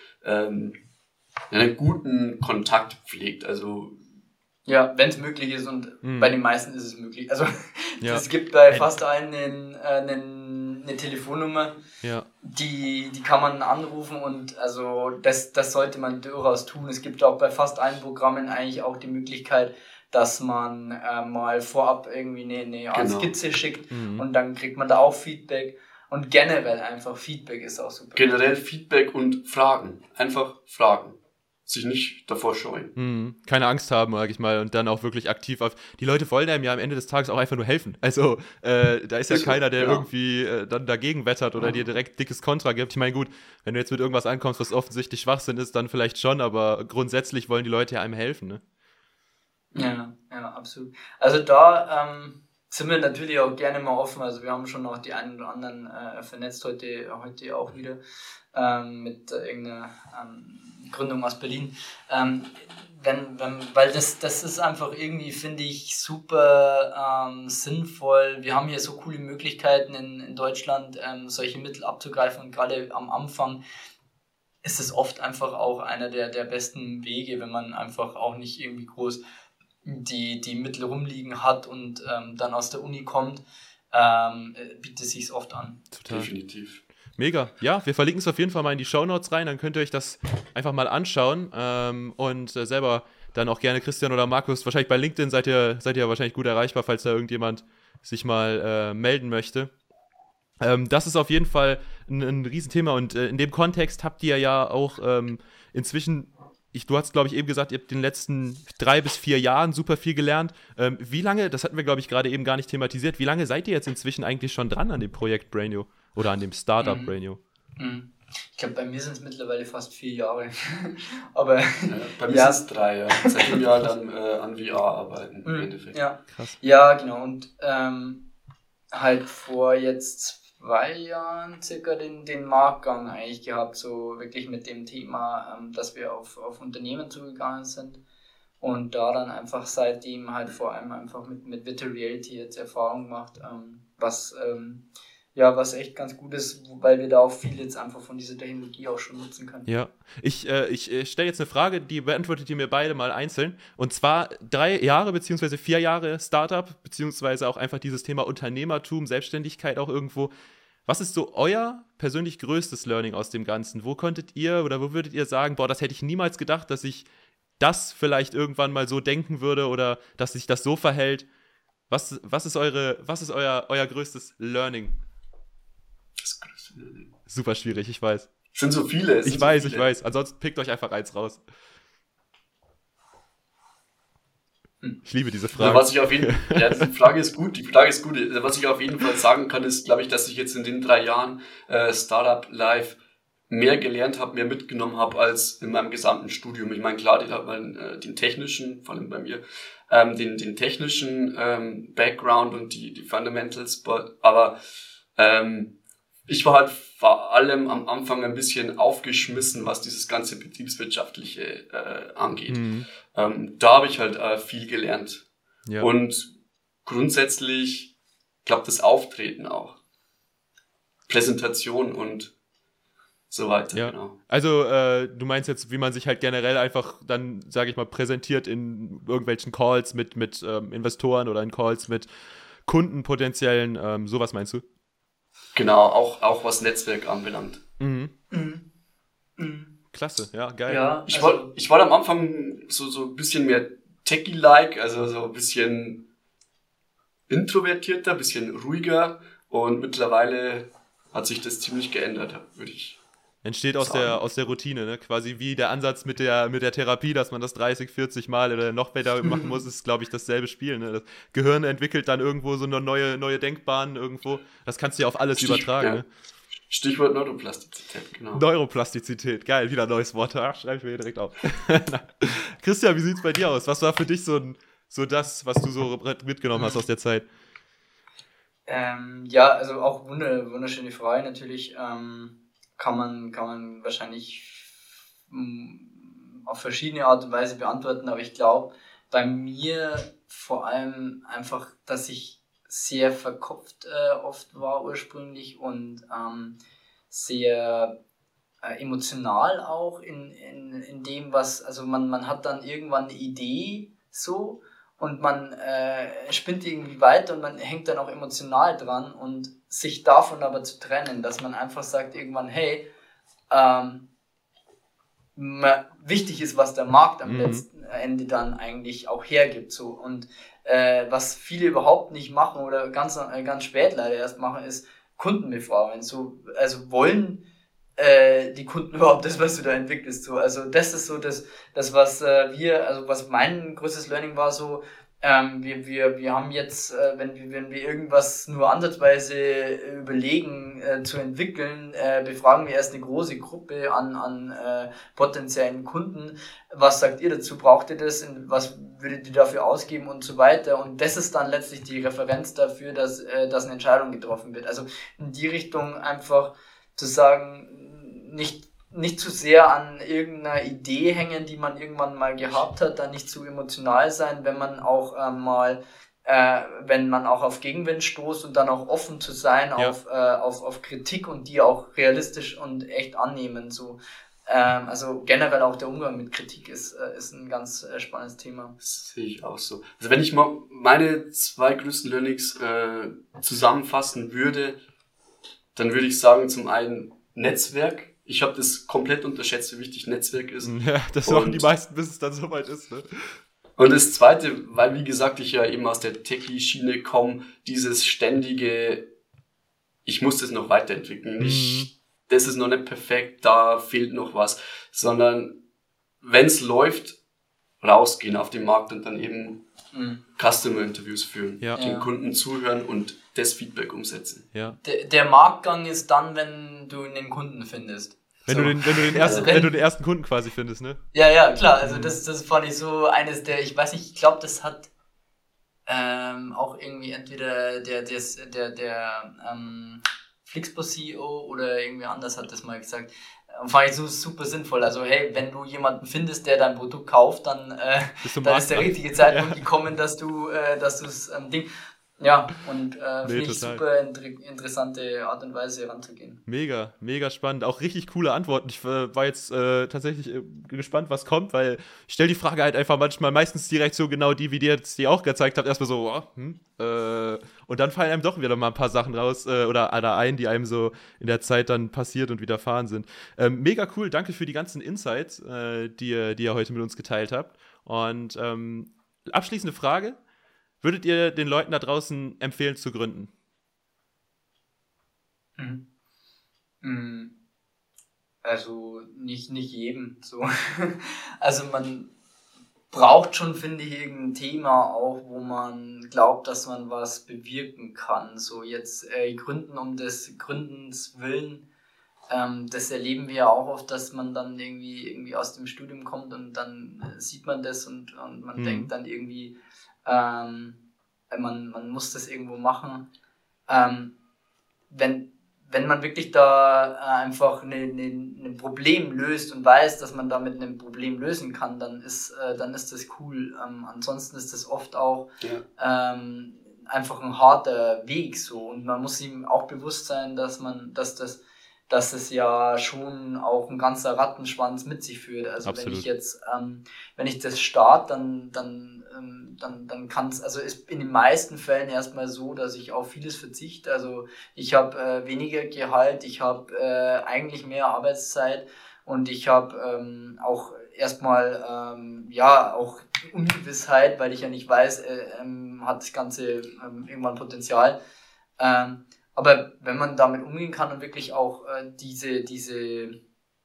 einen guten Kontakt pflegt, also ja, wenn es möglich ist, und bei den meisten ist es möglich. Also es gibt bei fast allen eine Telefonnummer, die kann man anrufen, und also das sollte man durchaus tun. Es gibt auch bei fast allen Programmen eigentlich auch die Möglichkeit, dass man mal vorab irgendwie eine Skizze schickt, und dann kriegt man da auch Feedback. Und generell einfach Feedback ist auch super. Generell Feedback und Fragen. Einfach fragen. Sich nicht davor scheuen. Keine Angst haben, sag ich mal, und dann auch wirklich aktiv auf. Die Leute wollen einem ja am Ende des Tages auch einfach nur helfen. Also, da ist ja keiner, der irgendwie dann dagegen wettert oder dir direkt dickes Kontra gibt. Ich meine, gut, wenn du jetzt mit irgendwas ankommst, was offensichtlich Schwachsinn ist, dann vielleicht schon, aber grundsätzlich wollen die Leute ja einem helfen, ne? Ja, absolut. Also da sind wir natürlich auch gerne mal offen. Also wir haben schon auch die einen oder anderen vernetzt heute auch wieder mit irgendeiner Gründung aus Berlin. Weil das ist einfach irgendwie, finde ich, super sinnvoll. Wir haben hier so coole Möglichkeiten in Deutschland, solche Mittel abzugreifen, und gerade am Anfang ist es oft einfach auch einer der besten Wege, wenn man einfach auch nicht irgendwie groß die Mittel rumliegen hat und dann aus der Uni kommt, bietet es sich oft an. Total. Definitiv. Mega. Ja, wir verlinken es auf jeden Fall mal in die Shownotes rein, dann könnt ihr euch das einfach mal anschauen und selber dann auch gerne Christian oder Markus, wahrscheinlich bei LinkedIn seid ihr wahrscheinlich gut erreichbar, falls da irgendjemand sich mal melden möchte. Das ist auf jeden Fall ein Riesenthema, und in dem Kontext habt ihr ja auch inzwischen, du hast, glaube ich, eben gesagt, ihr habt in den letzten 3 bis 4 Jahren super viel gelernt. Wie lange, das hatten wir, glaube ich, gerade eben gar nicht thematisiert, wie lange seid ihr jetzt inzwischen eigentlich schon dran an dem Projekt Brainio oder an dem Startup Brainio? Ich glaube, bei mir sind es mittlerweile fast 4 Jahre. Aber bei mir sind es 3 Jahre. Seit dem Jahr dann an VR arbeiten, im Endeffekt. Ja. Krass. Ja, genau. Und halt vor jetzt 2 Jahren circa den Marktgang eigentlich gehabt, so wirklich mit dem Thema, dass wir auf Unternehmen zugegangen sind, und da dann einfach seitdem halt vor allem einfach mit Virtual Reality jetzt Erfahrung gemacht, was echt ganz gut ist, weil wir da auch viel jetzt einfach von dieser Technologie auch schon nutzen können. Ja, ich stelle jetzt eine Frage, die beantwortet ihr mir beide mal einzeln, und zwar 3 Jahre bzw. 4 Jahre Startup, beziehungsweise auch einfach dieses Thema Unternehmertum, Selbstständigkeit auch irgendwo. Was ist so euer persönlich größtes Learning aus dem Ganzen? Wo konntet ihr oder wo würdet ihr sagen, boah, das hätte ich niemals gedacht, dass ich das vielleicht irgendwann mal so denken würde oder dass sich das so verhält? Was ist euer größtes Learning? Das größte Learning. Super schwierig, ich weiß. Es sind so viele. Ich weiß. Ansonsten pickt euch einfach eins raus. Ich liebe diese Frage. Die Frage ist gut. Was ich auf jeden Fall sagen kann, ist, glaube ich, dass ich jetzt in den 3 Jahren Startup Life mehr gelernt habe, mehr mitgenommen habe als in meinem gesamten Studium. Ich meine, klar, ich habe den technischen, vor allem bei mir, den technischen Background und die Fundamentals, aber ich war halt vor allem am Anfang ein bisschen aufgeschmissen, was dieses ganze Betriebswirtschaftliche angeht. Da habe ich halt viel gelernt. Ja. Und grundsätzlich, ich glaube, das Auftreten auch. Präsentation und so weiter. Ja. Genau. Also du meinst jetzt, wie man sich halt generell einfach dann, sage ich mal, präsentiert in irgendwelchen Calls mit Investoren oder in Calls mit Kunden potenziellen, sowas meinst du? Genau, auch was Netzwerk anbelangt. Klasse, ja, geil. Ja, ich wollte am Anfang so ein bisschen mehr techie-like, also so ein bisschen introvertierter, ein bisschen ruhiger, und mittlerweile hat sich das ziemlich geändert, würde ich Entsteht aus der Routine, ne? Quasi wie der Ansatz mit der Therapie, dass man das 30, 40 Mal oder noch mehr machen muss, ist, glaube ich, dasselbe Spiel. Ne? Das Gehirn entwickelt dann irgendwo so eine neue Denkbahn irgendwo. Das kannst du ja auf alles übertragen. Ja. Ne? Stichwort Neuroplastizität, genau. Neuroplastizität, geil, wieder ein neues Wort. Schreibe ich mir hier direkt auf. Christian, wie sieht's bei dir aus? Was war für dich so das, was du so mitgenommen hast aus der Zeit? Ja, also auch wunderschöne Frage natürlich. Kann man wahrscheinlich auf verschiedene Art und Weise beantworten, aber ich glaube, bei mir vor allem einfach, dass ich sehr verkopft oft war ursprünglich und sehr emotional auch in dem, was, also man hat dann irgendwann eine Idee so und man spinnt irgendwie weiter und man hängt dann auch emotional dran, und sich davon aber zu trennen, dass man einfach sagt irgendwann, hey, wichtig ist, was der Markt am letzten Ende dann eigentlich auch hergibt. So. Und was viele überhaupt nicht machen oder ganz spät leider erst machen, ist Kundenbefragen. So, also wollen die Kunden überhaupt das, was du da entwickelst. So. Also das ist so das was was mein größtes Learning war, so wir haben jetzt, wenn wir irgendwas nur ansatzweise überlegen zu entwickeln, befragen wir erst eine große Gruppe an potenziellen Kunden. Was sagt ihr dazu? Braucht ihr das? Was würdet ihr dafür ausgeben und so weiter? Und das ist dann letztlich die Referenz dafür, dass eine Entscheidung getroffen wird. Also in die Richtung einfach zu sagen, nicht zu sehr an irgendeiner Idee hängen, die man irgendwann mal gehabt hat, dann nicht zu emotional sein, wenn man auch wenn man auch auf Gegenwind stoßt, und dann auch offen zu sein auf Kritik und die auch realistisch und echt annehmen. So, also generell auch der Umgang mit Kritik ist ein ganz spannendes Thema. Das sehe ich auch so. Also wenn ich mal meine 2 größten Learnings zusammenfassen würde, dann würde ich sagen, zum einen Netzwerk. Ich habe das komplett unterschätzt, wie wichtig Netzwerk ist. Ja, das machen die meisten, bis es dann soweit ist. Ne? Und das Zweite, weil wie gesagt, ich ja eben aus der Techie-Schiene komme, dieses ständige, ich muss das noch weiterentwickeln. Das ist noch nicht perfekt, da fehlt noch was. Sondern wenn es läuft, rausgehen auf den Markt und dann eben Customer-Interviews führen, den Kunden zuhören und das Feedback umsetzen. Ja. Der Marktgang ist dann, wenn du den Kunden findest. Wenn du den ersten Kunden quasi findest, ne? Ja, klar. Also das fand ich so eines der, ich weiß nicht, ich glaube, das hat auch irgendwie entweder der Flixbus-CEO oder irgendwie anders hat das mal gesagt. Fand ich so super sinnvoll. Also hey, wenn du jemanden findest, der dein Produkt kauft, dann ist der richtige Zeitpunkt gekommen, dass du das Ding... Ja, und finde ich super interessante Art und Weise ranzugehen. Mega, mega spannend. Auch richtig coole Antworten. Ich war jetzt tatsächlich gespannt, was kommt, weil ich stelle die Frage halt einfach meistens direkt so genau die, wie die jetzt die auch gezeigt habt. Erstmal so, und dann fallen einem doch wieder mal ein paar Sachen raus oder ein, die einem so in der Zeit dann passiert und widerfahren sind. Mega cool, danke für die ganzen Insights, die ihr heute mit uns geteilt habt. Und abschließende Frage. Würdet ihr den Leuten da draußen empfehlen, zu gründen? Also nicht jedem so. Also braucht schon, finde ich, irgendein Thema auch, wo man glaubt, dass man was bewirken kann. So jetzt Gründen um des Gründens willen. Das erleben wir ja auch oft, dass man dann irgendwie aus dem Studium kommt und dann sieht man das und man denkt dann irgendwie, man muss das irgendwo machen. Wenn man wirklich da einfach ein Problem löst und weiß, dass man damit ein Problem lösen kann, dann ist das cool. Ansonsten ist das oft auch einfach ein harter Weg so, und man muss ihm auch bewusst sein, dass es ja schon auch ein ganzer Rattenschwanz mit sich führt. Also Absolut. wenn ich das starte, dann kann es, also ist in den meisten Fällen erstmal so, dass ich auf vieles verzichte. Also ich habe weniger Gehalt, ich habe eigentlich mehr Arbeitszeit und ich habe auch erstmal auch Ungewissheit, weil ich ja nicht weiß, hat das Ganze irgendwann Potenzial. Aber wenn man damit umgehen kann und wirklich auch dieses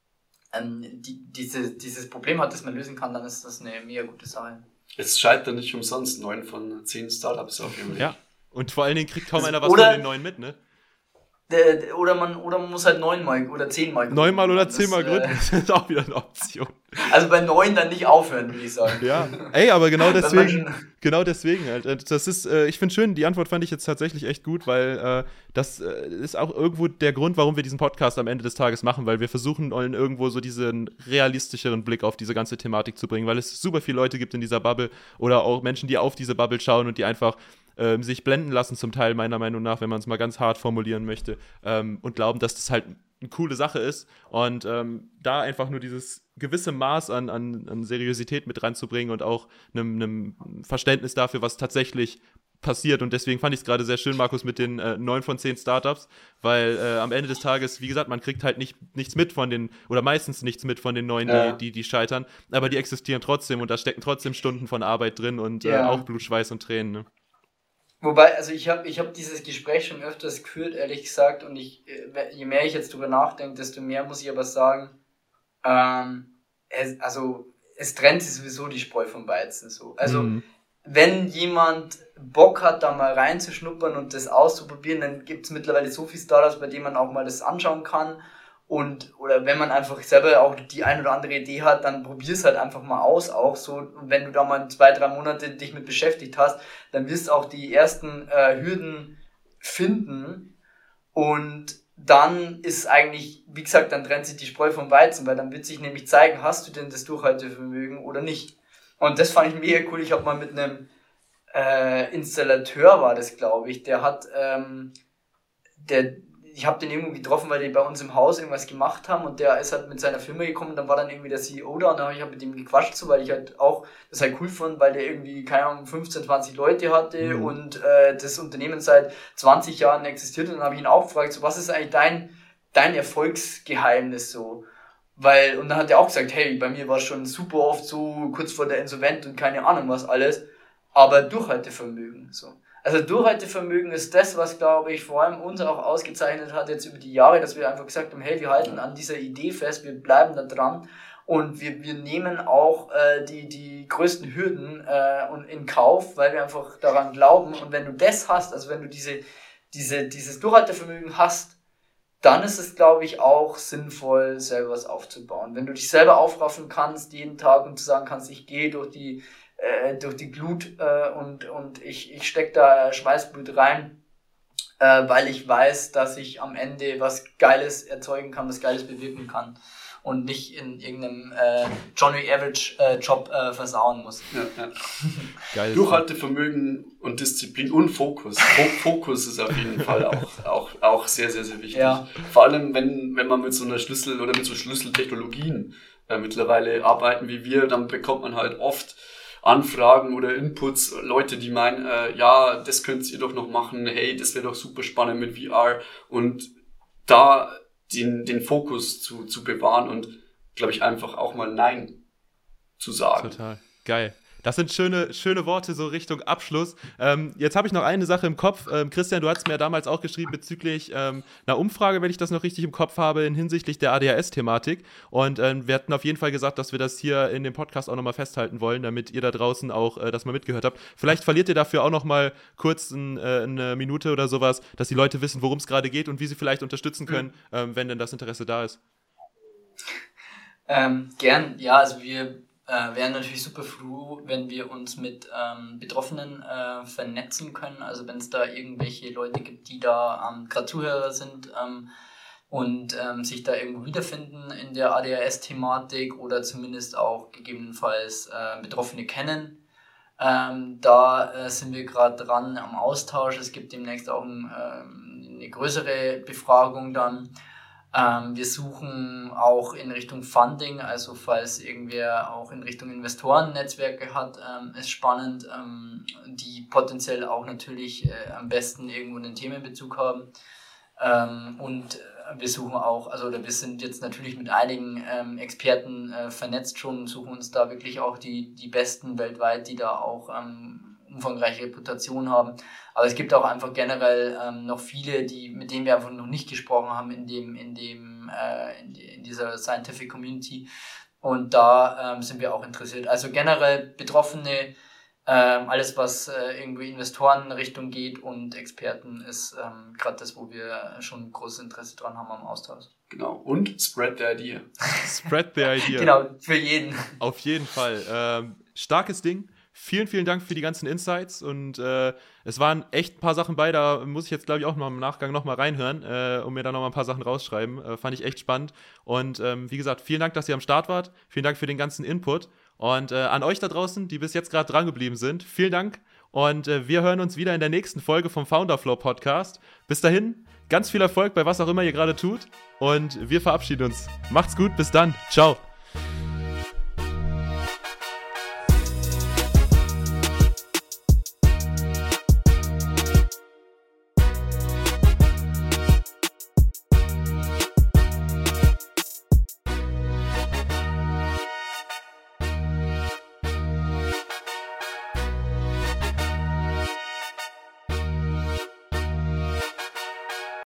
Problem hat, das man lösen kann, dann ist das eine mega gute Sache. Es scheitert nicht umsonst 9 von 10 Startups auf ihrem Weg. Ja, und vor allen Dingen kriegt kaum einer was von den 9 mit, ne? Oder man muss halt 9-mal oder 10-mal gründen. 9-mal oder 10-mal gründen, das ist auch wieder eine Option. Also bei 9 dann nicht aufhören, würde ich sagen. Ja, aber genau deswegen halt. Das ist, ich finde schön, die Antwort fand ich jetzt tatsächlich echt gut, weil das ist auch irgendwo der Grund, warum wir diesen Podcast am Ende des Tages machen, weil wir versuchen wollen, irgendwo so diesen realistischeren Blick auf diese ganze Thematik zu bringen, weil es super viele Leute gibt in dieser Bubble oder auch Menschen, die auf diese Bubble schauen und die einfach sich blenden lassen, zum Teil meiner Meinung nach, wenn man es mal ganz hart formulieren möchte, und glauben, dass das halt eine coole Sache ist, und da einfach nur dieses gewisse Maß an Seriosität mit reinzubringen und auch einem Verständnis dafür, was tatsächlich passiert. Und deswegen fand ich es gerade sehr schön, Markus, mit den 9 von 10 Startups, weil am Ende des Tages, wie gesagt, man kriegt halt nichts mit von den, oder meistens nichts mit von den 9, die scheitern, aber die existieren trotzdem und da stecken trotzdem Stunden von Arbeit drin und auch Blut, Schweiß und Tränen, ne? Wobei, also ich hab dieses Gespräch schon öfters geführt, ehrlich gesagt, und je mehr ich jetzt drüber nachdenke, desto mehr muss ich aber sagen, es trennt sich sowieso die Spreu vom Weizen so. Also wenn jemand Bock hat, da mal reinzuschnuppern und das auszuprobieren, dann gibt es mittlerweile so viele Startups, bei denen man auch mal das anschauen kann. Oder wenn man einfach selber auch die ein oder andere Idee hat, dann probier's halt einfach mal aus, auch so. Und wenn du da mal 2-3 Monate dich mit beschäftigt hast, dann wirst du auch die ersten Hürden finden, und dann ist eigentlich, wie gesagt, dann trennt sich die Spreu vom Weizen, weil dann wird sich nämlich zeigen, hast du denn das Durchhaltevermögen oder nicht. Und das fand ich mega cool. Ich habe mal mit einem Installateur, war das, glaube ich, ich habe den irgendwo getroffen, weil die bei uns im Haus irgendwas gemacht haben, und der ist halt mit seiner Firma gekommen, und dann war dann irgendwie der CEO da, und dann habe ich halt mit dem gequatscht, so, weil ich halt auch das halt cool fand, weil der irgendwie, keine Ahnung, 15, 20 Leute hatte und das Unternehmen seit 20 Jahren existiert, und dann habe ich ihn auch gefragt, so, was ist eigentlich dein Erfolgsgeheimnis so? Und dann hat er auch gesagt, hey, bei mir war es schon super oft so kurz vor der Insolvenz und keine Ahnung was alles, aber Durchhaltevermögen, so. Also Durchhaltevermögen ist das, was, glaube ich, vor allem uns auch ausgezeichnet hat jetzt über die Jahre, dass wir einfach gesagt haben, hey, wir halten an dieser Idee fest, wir bleiben da dran, und wir nehmen auch die größten Hürden in Kauf, weil wir einfach daran glauben. Und wenn du das hast, also wenn du dieses Durchhaltevermögen hast, dann ist es, glaube ich, auch sinnvoll, selber was aufzubauen. Wenn du dich selber aufraffen kannst jeden Tag und zu sagen kannst, ich gehe durch die Glut und ich stecke da Schweißblut rein, weil ich weiß, dass ich am Ende was Geiles erzeugen kann, was Geiles bewirken kann und nicht in irgendeinem Johnny Average Job versauen muss. Ja. Durchhaltevermögen und Disziplin und Fokus. Fokus ist auf jeden Fall auch sehr, sehr, sehr wichtig. Ja. Vor allem, wenn man mit so einer Schlüssel- oder mit so Schlüsseltechnologien mittlerweile arbeiten wie wir, dann bekommt man halt oft Anfragen oder Inputs, Leute, die meinen, ja, das könnt ihr doch noch machen, hey, das wäre doch super spannend mit VR, und da den Fokus zu bewahren und, glaube ich, einfach auch mal Nein zu sagen. Total, geil. Das sind schöne Worte so Richtung Abschluss. Jetzt habe ich noch eine Sache im Kopf. Christian, du hast mir damals auch geschrieben bezüglich einer Umfrage, wenn ich das noch richtig im Kopf habe, hinsichtlich der ADHS-Thematik. Und wir hatten auf jeden Fall gesagt, dass wir das hier in dem Podcast auch nochmal festhalten wollen, damit ihr da draußen auch das mal mitgehört habt. Vielleicht verliert ihr dafür auch nochmal kurz eine Minute oder sowas, dass die Leute wissen, worum es gerade geht und wie sie vielleicht unterstützen können, wenn denn das Interesse da ist. Gern, ja, also wir wären natürlich super froh, wenn wir uns mit Betroffenen vernetzen können, also wenn es da irgendwelche Leute gibt, die da gerade Zuhörer sind und sich da irgendwo wiederfinden in der ADHS-Thematik oder zumindest auch gegebenenfalls Betroffene kennen. Da sind wir gerade dran am Austausch. Es gibt demnächst auch eine größere Befragung dann. Wir suchen auch in Richtung Funding, also falls irgendwer auch in Richtung Investorennetzwerke hat, ist spannend, die potenziell auch natürlich am besten irgendwo einen Themenbezug haben. Und wir suchen auch, wir sind jetzt natürlich mit einigen Experten vernetzt schon und suchen uns da wirklich auch die Besten weltweit, die da auch umfangreiche Reputation haben. Aber es gibt auch einfach generell noch viele, mit denen wir einfach noch nicht gesprochen haben in dieser Scientific Community. Und da sind wir auch interessiert. Also generell Betroffene, alles was irgendwie Investorenrichtung geht und Experten ist gerade das, wo wir schon großes Interesse dran haben am Austausch. Genau. Und spread the idea. Spread the idea. Genau, für jeden. Auf jeden Fall. Starkes Ding. Vielen, vielen Dank für die ganzen Insights und es waren echt ein paar Sachen bei, da muss ich jetzt, glaube ich, auch noch im Nachgang nochmal reinhören und mir da nochmal ein paar Sachen rausschreiben. Fand ich echt spannend und wie gesagt, vielen Dank, dass ihr am Start wart. Vielen Dank für den ganzen Input und an euch da draußen, die bis jetzt gerade dran geblieben sind, vielen Dank und wir hören uns wieder in der nächsten Folge vom Founderflow Podcast. Bis dahin, ganz viel Erfolg bei was auch immer ihr gerade tut und wir verabschieden uns. Macht's gut, bis dann. Ciao.